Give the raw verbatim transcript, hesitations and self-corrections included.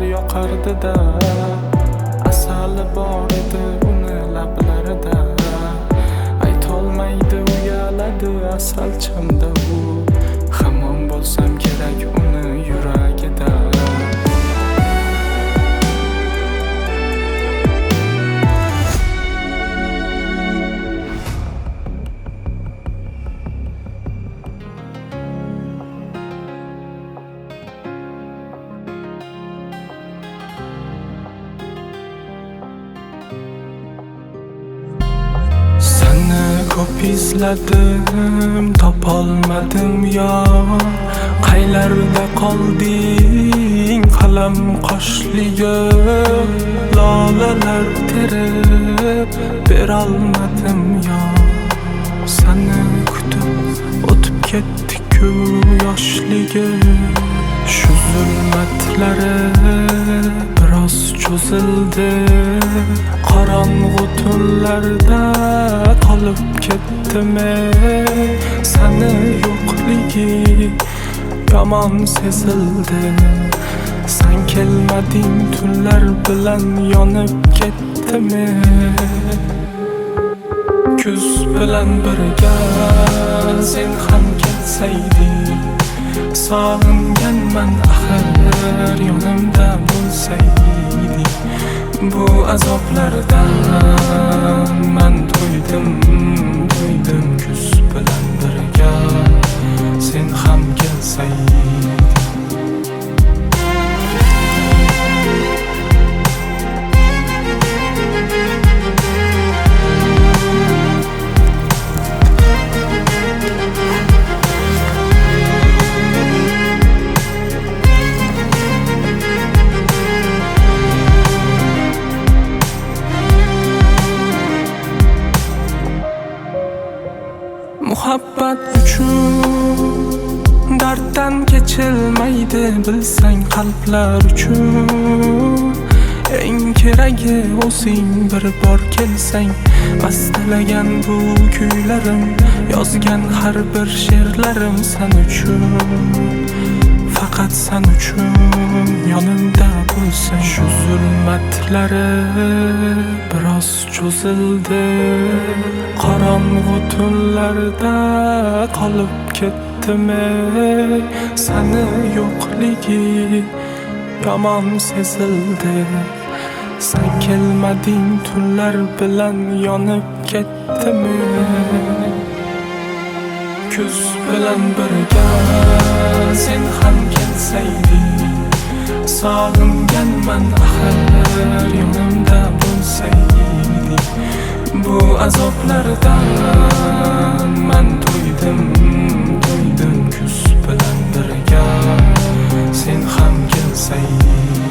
yoqardi-da, asali bor edi uni lablarida. Aytolmaydi uyaladi asal chamda u, hamon bo'lsam kerak uni yuragida. Ko'p izladim, topolmadim yor. Qaylarda qolding qalam qoshligim? Lolalar terib berolmadim yor. Seni kutib o'tib ketdi-ku yoshligim. Shu zulmatlari biroz cho'zildi, qorong'u tunlarda qolib ketdim. Seni yo'qligi yomon sezildi, sen kelmading tunlar bilan yonib ketdim. Kuz bilan birga sen ham ketsayding, sog'inganman axir yonimda bo'lsayding. Bu azoblardan men to'ydim, to'ydim. Kuz bilan birga sen ham kelsayding. Muhabbat uchun darddan kechilmaydi, bilsang qalblar uchun. Eng keragi o'zing bir bor kelsang, bastalagan bu kuylarim, yozgan har bir she'rlarim sen uchun, faqat sen uchun yonimda bo'lsang. Shu zulmatlari biroz cho'zildi, qorong'u tunlarda qolib ketdim. Seni yo'qligi yomon sezildi, sen kelmading tunlar bilan yonib ketdim. Kuz bilan birga sen ham kelsayding, sog'inganman axir yonimda bo'lsayding. Bu azoblardan men to'ydim, to'ydim. Kuz bilan birga sen ham kelsayding.